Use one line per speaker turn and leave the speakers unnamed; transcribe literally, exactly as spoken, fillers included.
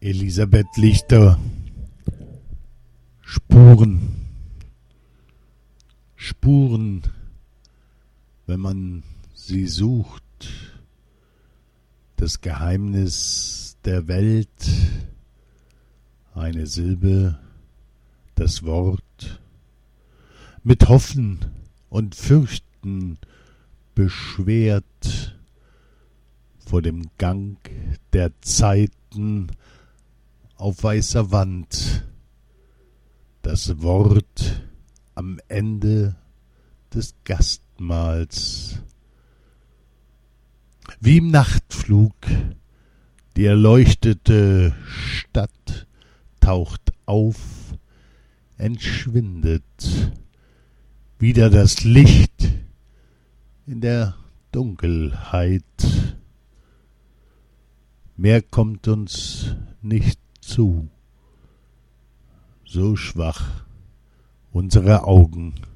Elisabeth Lichter. Spuren. Spuren, wenn man sie sucht. Das Geheimnis der Welt. Eine Silbe, das Wort. Mit Hoffen und Fürchten beschwert vor dem Gang der Zeiten auf weißer Wand. Das Wort am Ende des Gastmahls. Wie im Nachtflug die erleuchtete Stadt taucht auf, entschwindet wieder das Licht in der Dunkelheit. Mehr kommt uns nicht zu, so schwach unsere Augen.